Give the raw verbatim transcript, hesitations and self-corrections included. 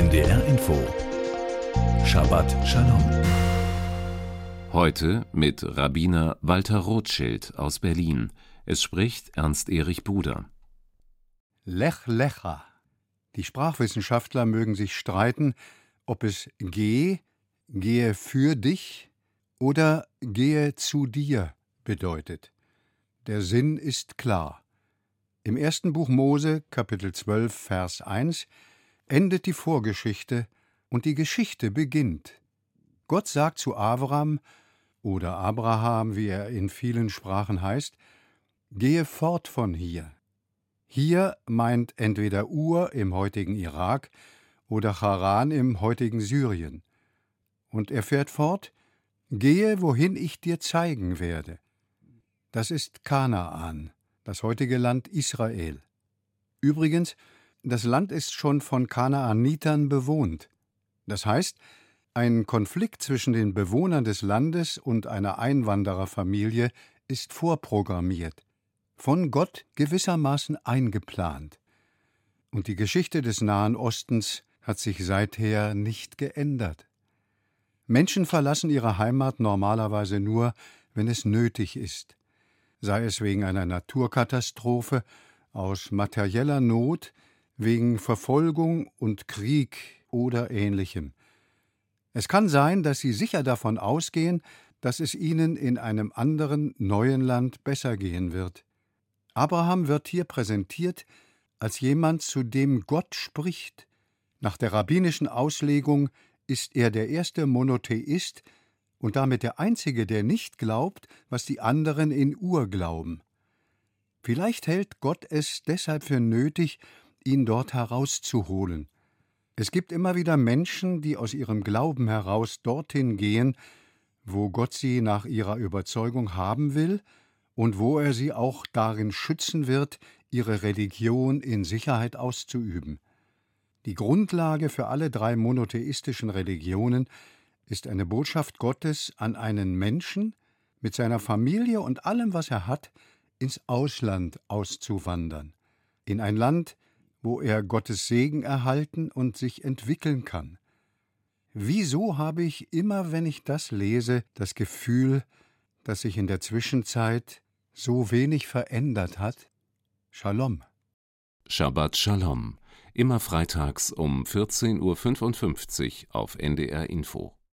N D R Info Shabbat Shalom. Heute mit Rabbiner Walter Rothschild aus Berlin. Es spricht Ernst-Erich Buder. Lech Lecha. Die Sprachwissenschaftler mögen sich streiten, ob es geh, gehe für dich oder gehe zu dir bedeutet. Der Sinn ist klar. Im ersten Buch Mose, Kapitel zwölf, Vers eins, endet die Vorgeschichte und die Geschichte beginnt. Gott sagt zu Avram oder Abraham, wie er in vielen Sprachen heißt, gehe fort von hier. Hier meint entweder Ur im heutigen Irak oder Charan im heutigen Syrien. Und er fährt fort, gehe, wohin ich dir zeigen werde. Das ist Kanaan, das heutige Land Israel. Übrigens, das Land ist schon von Kanaanitern bewohnt. Das heißt, ein Konflikt zwischen den Bewohnern des Landes und einer Einwandererfamilie ist vorprogrammiert, von Gott gewissermaßen eingeplant. Und die Geschichte des Nahen Ostens hat sich seither nicht geändert. Menschen verlassen ihre Heimat normalerweise nur, wenn es nötig ist, sei es wegen einer Naturkatastrophe, aus materieller Not, wegen Verfolgung und Krieg oder Ähnlichem. Es kann sein, dass sie sicher davon ausgehen, dass es ihnen in einem anderen, neuen Land besser gehen wird. Abraham wird hier präsentiert als jemand, zu dem Gott spricht. Nach der rabbinischen Auslegung ist er der erste Monotheist und damit der einzige, der nicht glaubt, was die anderen in Ur glauben. Vielleicht hält Gott es deshalb für nötig, ihn dort herauszuholen. Es gibt immer wieder Menschen, die aus ihrem Glauben heraus dorthin gehen, wo Gott sie nach ihrer Überzeugung haben will und wo er sie auch darin schützen wird, ihre Religion in Sicherheit auszuüben. Die Grundlage für alle drei monotheistischen Religionen ist eine Botschaft Gottes an einen Menschen, mit seiner Familie und allem, was er hat, ins Ausland auszuwandern, in ein Land, wo er Gottes Segen erhalten und sich entwickeln kann. Wieso habe ich immer, wenn ich das lese, das Gefühl, dass sich in der Zwischenzeit so wenig verändert hat? Shalom. Shabbat Shalom. Immer freitags um vierzehn Uhr fünfundfünfzig auf N D R Info.